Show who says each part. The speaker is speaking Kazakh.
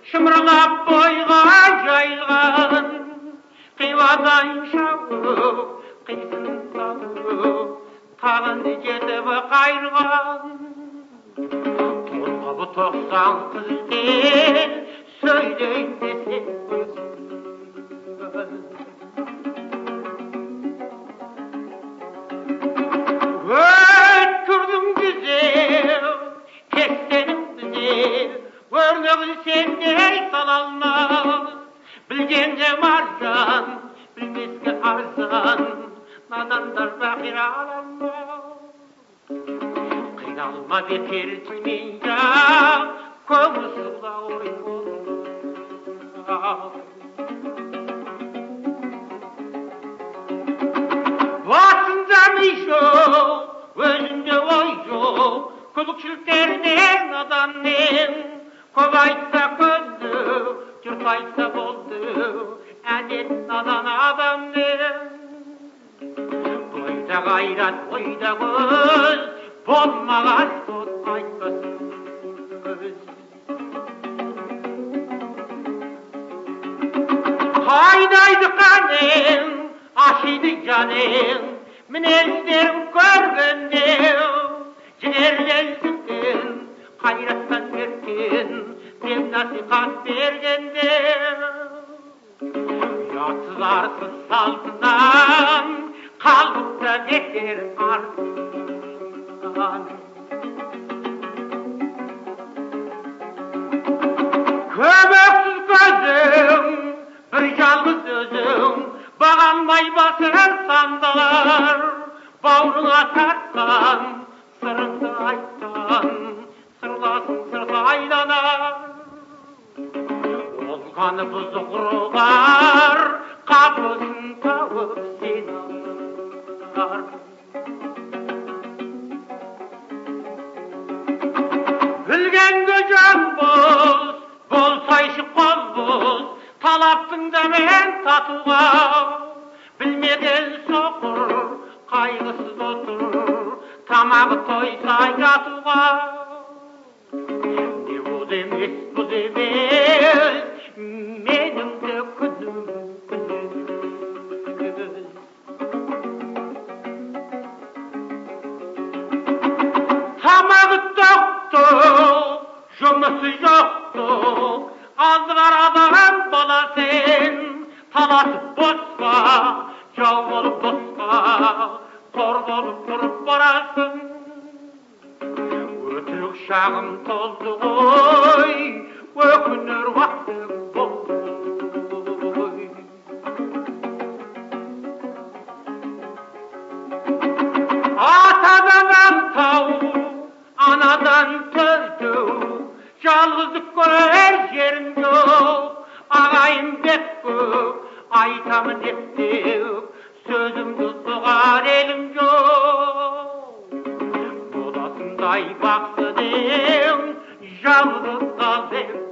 Speaker 1: шымырлап бойға жайылған қиуадан шауып қисын салып тағын жетіп қайырған торқалы тоқсан қызбен сөйлейін десең өткірдің güzel кестенің güzel өрнегін сендей сала алмас білгенге маржан білмеске арзан надандар бақир ала алмас қиналма бекер тілмен жақ көңіл сыйла ой басында ми жоқ өзінде ой жоқ күдікшіліктерден наданмен көп айтса көзді жұрт айтса болды әдет надан адаммен бойда қайрат ойда көз болмаған сот айтпас қайнайды қаның ашиды жаның мінездерін көргенде жігерленсін қайраттан берген деп насихат бергенде ұятсыз арсыз салтынан қалыпта бекер арсыз көмексіз көзің бір жалғыз өзің бағанбай басыр сандалар бауырыңа тартқан сырыңды айтқан сырласың сырға айланар олғаны бұзық ұрғар қапысын тауып сен алар білгенге жан боз болсайшы қол боз талаптың да мен татуға білмеген соқыр қайғысыз отыр тамағы тойса жатуға не бұл емес бұл емес менің де күнім тамағы тоқты жұмысы жоқты азғарадан бала сен таласып босқа жау болып досқа қор болып тұрып барасың өтірік шағым толды ғой өкінер уақытың болды ғой атадан алтау анадан төртеу жалғыздық көрер жерім жоқ ағайын деп көп айтамын деп сөзімді ұғар елім жоқ боласындай бақсы деу жалғыз қал деп